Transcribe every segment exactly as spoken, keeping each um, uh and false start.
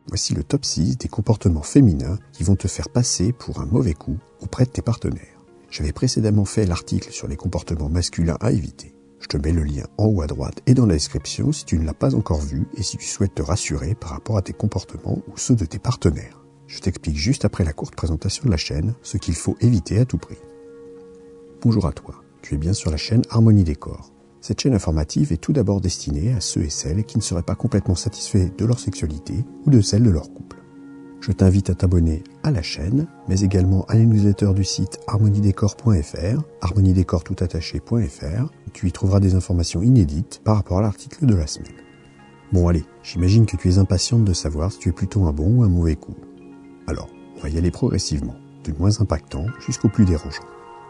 Voici le top six des comportements féminins qui vont te faire passer pour un mauvais coup auprès de tes partenaires. J'avais précédemment fait l'article sur les comportements masculins à éviter. Je te mets le lien en haut à droite et dans la description si tu ne l'as pas encore vu et si tu souhaites te rassurer par rapport à tes comportements ou ceux de tes partenaires. Je t'explique juste après la courte présentation de la chaîne ce qu'il faut éviter à tout prix. Bonjour à toi, tu es bien sur la chaîne Harmonie Décor. Cette chaîne informative est tout d'abord destinée à ceux et celles qui ne seraient pas complètement satisfaits de leur sexualité ou de celle de leur couple. Je t'invite à t'abonner à la chaîne, mais également à la newsletter du site harmonie décor point f r, harmonie décor tout attaché point f r. Tu y trouveras des informations inédites par rapport à l'article de la semaine. Bon allez, j'imagine que tu es impatiente de savoir si tu es plutôt un bon ou un mauvais coup. Alors, on va y aller progressivement, du moins impactant jusqu'au plus dérangeant.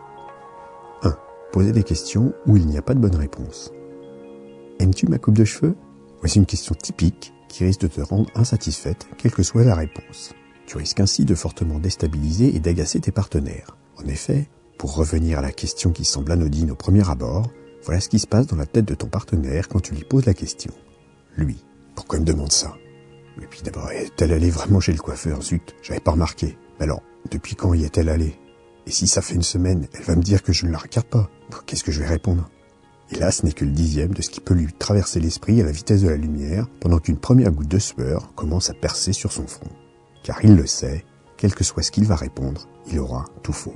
un. Poser des questions où il n'y a pas de bonne réponse. Aimes-tu ma coupe de cheveux? Voici une question typique qui risque de te rendre insatisfaite, quelle que soit la réponse. Tu risques ainsi de fortement déstabiliser et d'agacer tes partenaires. En effet, pour revenir à la question qui semble anodine au premier abord, voilà ce qui se passe dans la tête de ton partenaire quand tu lui poses la question. Lui, pourquoi il me demande ça? Et puis d'abord, est-elle allée vraiment chez le coiffeur? Zut, j'avais pas remarqué. Mais alors, depuis quand y est-elle allée? Et si ça fait une semaine, elle va me dire que je ne la regarde pas. Qu'est-ce que je vais répondre? Et là, ce n'est que le dixième de ce qui peut lui traverser l'esprit à la vitesse de la lumière, pendant qu'une première goutte de sueur commence à percer sur son front. Car il le sait, quel que soit ce qu'il va répondre, il aura tout faux.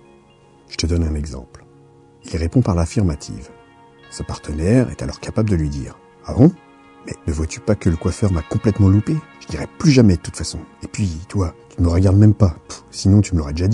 Je te donne un exemple. Il répond par l'affirmative. Sa partenaire est alors capable de lui dire « Ah bon? Mais ne vois-tu pas que le coiffeur m'a complètement loupé? Je dirai plus jamais de toute façon. Et puis, toi, tu ne me regardes même pas. Pff, sinon tu me l'aurais déjà dit. »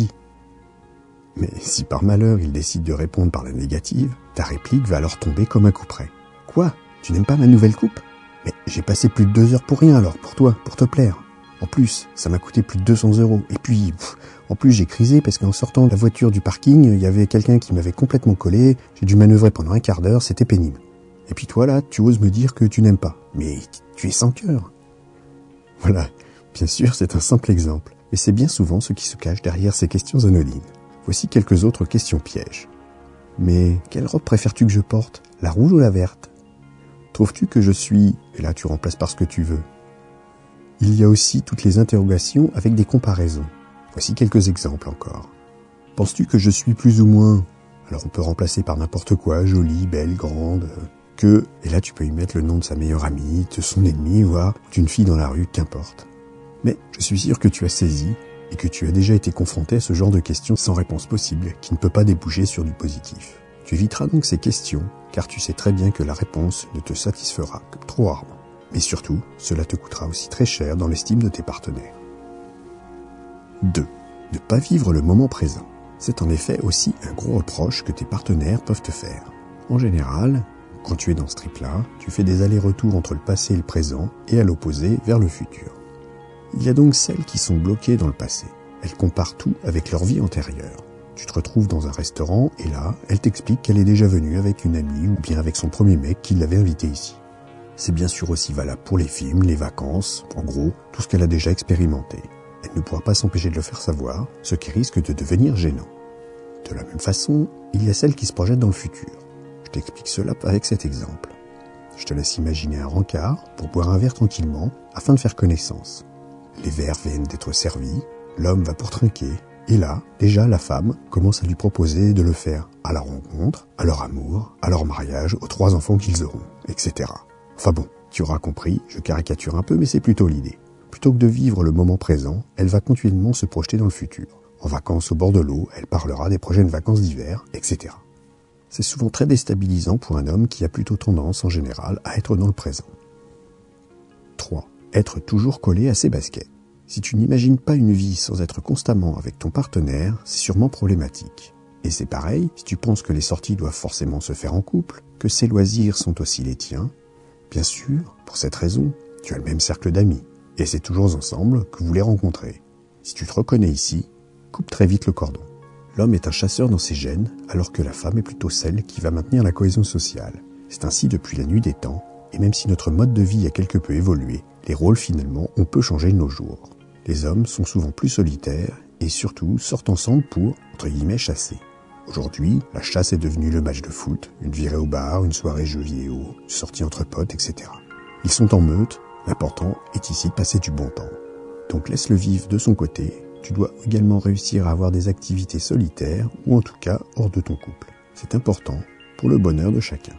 Mais si par malheur il décide de répondre par la négative, ta réplique va alors tomber comme un coup près. Quoi? Tu n'aimes pas ma nouvelle coupe? Mais j'ai passé plus de deux heures pour rien alors, pour toi, pour te plaire. En plus, ça m'a coûté plus de deux cents euros. Et puis, pff, en plus j'ai crisé parce qu'en sortant de la voiture du parking, il y avait quelqu'un qui m'avait complètement collé, j'ai dû manœuvrer pendant un quart d'heure, c'était pénible. Et puis toi là, tu oses me dire que tu n'aimes pas. Mais tu es sans cœur. Voilà, bien sûr c'est un simple exemple, mais c'est bien souvent ce qui se cache derrière ces questions anodines. Voici quelques autres questions pièges. Mais quelle robe préfères-tu que je porte? La rouge ou la verte? Trouves-tu que je suis... Et là tu remplaces par ce que tu veux. Il y a aussi toutes les interrogations avec des comparaisons. Voici quelques exemples encore. Penses-tu que je suis plus ou moins... Alors on peut remplacer par n'importe quoi, jolie, belle, grande... Que... Et là tu peux y mettre le nom de sa meilleure amie, de son ennemi, voire d'une fille dans la rue, qu'importe. Mais je suis sûr que tu as saisi... et que tu as déjà été confronté à ce genre de questions sans réponse possible, qui ne peut pas déboucher sur du positif. Tu éviteras donc ces questions, car tu sais très bien que la réponse ne te satisfera que trop rarement. Mais surtout, cela te coûtera aussi très cher dans l'estime de tes partenaires. deux. Ne pas vivre le moment présent. C'est en effet aussi un gros reproche que tes partenaires peuvent te faire. En général, quand tu es dans ce trip-là, tu fais des allers-retours entre le passé et le présent, et à l'opposé, vers le futur. Il y a donc celles qui sont bloquées dans le passé. Elles comparent tout avec leur vie antérieure. Tu te retrouves dans un restaurant et là, elle t'explique qu'elle est déjà venue avec une amie ou bien avec son premier mec qui l'avait invitée ici. C'est bien sûr aussi valable pour les films, les vacances, en gros, tout ce qu'elle a déjà expérimenté. Elle ne pourra pas s'empêcher de le faire savoir, ce qui risque de devenir gênant. De la même façon, il y a celles qui se projettent dans le futur. Je t'explique cela avec cet exemple. Je te laisse imaginer un rencard pour boire un verre tranquillement afin de faire connaissance. Les verres viennent d'être servis, l'homme va pour trinquer, et là, déjà la femme commence à lui proposer de le faire à la rencontre, à leur amour, à leur mariage, aux trois enfants qu'ils auront, et cetera. Enfin bon, tu auras compris, je caricature un peu, mais c'est plutôt l'idée. Plutôt que de vivre le moment présent, elle va continuellement se projeter dans le futur. En vacances au bord de l'eau, elle parlera des prochaines vacances d'hiver, et cetera. C'est souvent très déstabilisant pour un homme qui a plutôt tendance, en général, à être dans le présent. trois. Être toujours collé à ses baskets. Si tu n'imagines pas une vie sans être constamment avec ton partenaire, c'est sûrement problématique. Et c'est pareil, si tu penses que les sorties doivent forcément se faire en couple, que ses loisirs sont aussi les tiens, bien sûr, pour cette raison, tu as le même cercle d'amis, et c'est toujours ensemble que vous les rencontrez. Si tu te reconnais ici, coupe très vite le cordon. L'homme est un chasseur dans ses gènes, alors que la femme est plutôt celle qui va maintenir la cohésion sociale. C'est ainsi depuis la nuit des temps, et même si notre mode de vie a quelque peu évolué, les rôles finalement ont peu changé de nos jours. Les hommes sont souvent plus solitaires et surtout sortent ensemble pour, entre guillemets, chasser. Aujourd'hui, la chasse est devenue le match de foot, une virée au bar, une soirée jeux vidéo, une sortie entre potes, et cetera. Ils sont en meute L'important est ici de passer du bon temps. Donc laisse-le vivre de son côté. Tu dois également réussir à avoir des activités solitaires ou en tout cas hors de ton couple. C'est important pour le bonheur de chacun.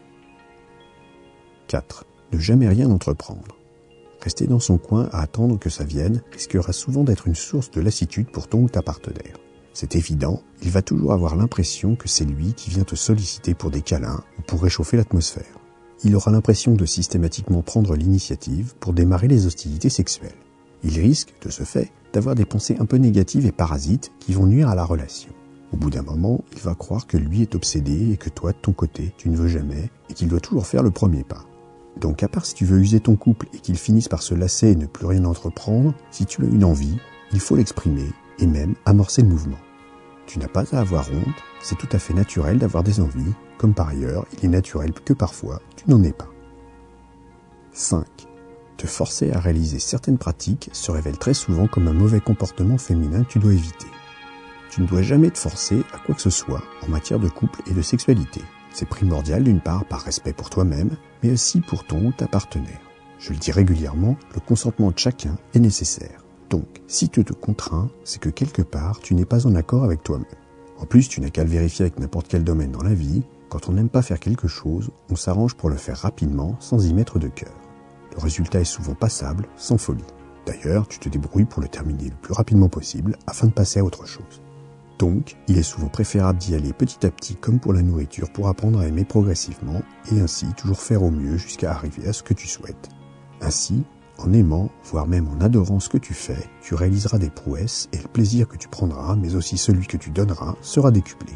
quatre. Ne jamais rien entreprendre. Rester dans son coin à attendre que ça vienne risquera souvent d'être une source de lassitude pour ton ou ta partenaire. C'est évident, il va toujours avoir l'impression que c'est lui qui vient te solliciter pour des câlins ou pour réchauffer l'atmosphère. Il aura l'impression de systématiquement prendre l'initiative pour démarrer les hostilités sexuelles. Il risque, de ce fait, d'avoir des pensées un peu négatives et parasites qui vont nuire à la relation. Au bout d'un moment, il va croire que lui est obsédé et que toi, de ton côté, tu ne veux jamais et qu'il doit toujours faire le premier pas. Donc à part si tu veux user ton couple et qu'il finisse par se lasser et ne plus rien entreprendre, si tu as une envie, il faut l'exprimer et même amorcer le mouvement. Tu n'as pas à avoir honte, c'est tout à fait naturel d'avoir des envies, comme par ailleurs, il est naturel que parfois, tu n'en aies pas. cinq. Te forcer à réaliser certaines pratiques se révèle très souvent comme un mauvais comportement féminin que tu dois éviter. Tu ne dois jamais te forcer à quoi que ce soit en matière de couple et de sexualité. C'est primordial d'une part par respect pour toi-même, mais aussi pour ton ou ta partenaire. Je le dis régulièrement, le consentement de chacun est nécessaire. Donc, si tu te contrains, c'est que quelque part, tu n'es pas en accord avec toi-même. En plus, tu n'as qu'à le vérifier avec n'importe quel domaine dans la vie. Quand on n'aime pas faire quelque chose, on s'arrange pour le faire rapidement, sans y mettre de cœur. Le résultat est souvent passable, sans folie. D'ailleurs, tu te débrouilles pour le terminer le plus rapidement possible, afin de passer à autre chose. Donc, il est souvent préférable d'y aller petit à petit comme pour la nourriture pour apprendre à aimer progressivement et ainsi toujours faire au mieux jusqu'à arriver à ce que tu souhaites. Ainsi, en aimant, voire même en adorant ce que tu fais, tu réaliseras des prouesses et le plaisir que tu prendras, mais aussi celui que tu donneras, sera décuplé.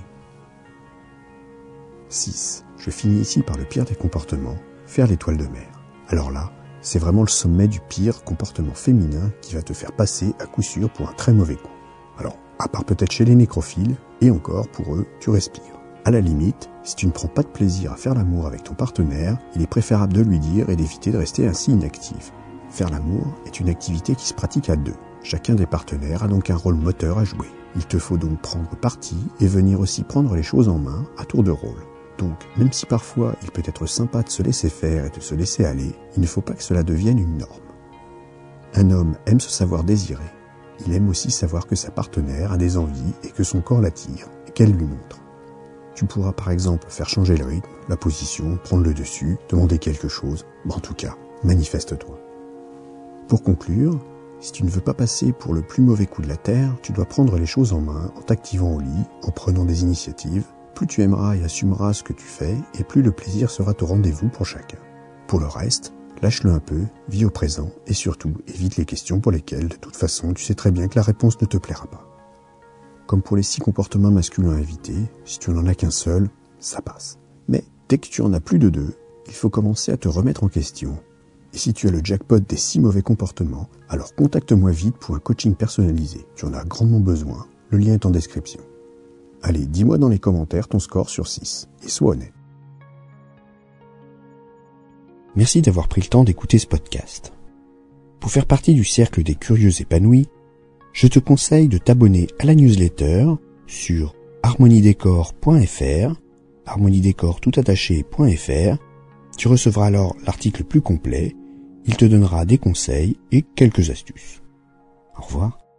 six. Je finis ici par le pire des comportements, faire l'étoile de mer. Alors là, c'est vraiment le sommet du pire comportement féminin qui va te faire passer à coup sûr pour un très mauvais coup. Alors, à part peut-être chez les nécrophiles, et encore, pour eux, tu respires. À la limite, si tu ne prends pas de plaisir à faire l'amour avec ton partenaire, il est préférable de lui dire et d'éviter de rester ainsi inactive. Faire l'amour est une activité qui se pratique à deux. Chacun des partenaires a donc un rôle moteur à jouer. Il te faut donc prendre parti et venir aussi prendre les choses en main à tour de rôle. Donc, même si parfois il peut être sympa de se laisser faire et de se laisser aller, il ne faut pas que cela devienne une norme. Un homme aime se savoir désiré. Il aime aussi savoir que sa partenaire a des envies et que son corps l'attire et qu'elle lui montre. Tu pourras par exemple faire changer le rythme, la position, prendre le dessus, demander quelque chose, mais en tout cas, manifeste-toi. Pour conclure, si tu ne veux pas passer pour le plus mauvais coup de la terre, tu dois prendre les choses en main en t'activant au lit, en prenant des initiatives. Plus tu aimeras et assumeras ce que tu fais, et plus le plaisir sera au rendez-vous pour chacun. Pour le reste, lâche-le un peu, vis au présent, et surtout, évite les questions pour lesquelles, de toute façon, tu sais très bien que la réponse ne te plaira pas. Comme pour les six comportements masculins à éviter, si tu n'en as qu'un seul, ça passe. Mais dès que tu en as plus de deux, il faut commencer à te remettre en question. Et si tu as le jackpot des six mauvais comportements, alors contacte-moi vite pour un coaching personnalisé. Tu en as grandement besoin. Le lien est en description. Allez, dis-moi dans les commentaires ton score sur six. Et sois honnête. Merci d'avoir pris le temps d'écouter ce podcast. Pour faire partie du cercle des curieux épanouis, je te conseille de t'abonner à la newsletter sur harmoniedécor point f r, harmoniedécor tout attaché point f r. Tu recevras alors l'article plus complet. Il te donnera des conseils et quelques astuces. Au revoir.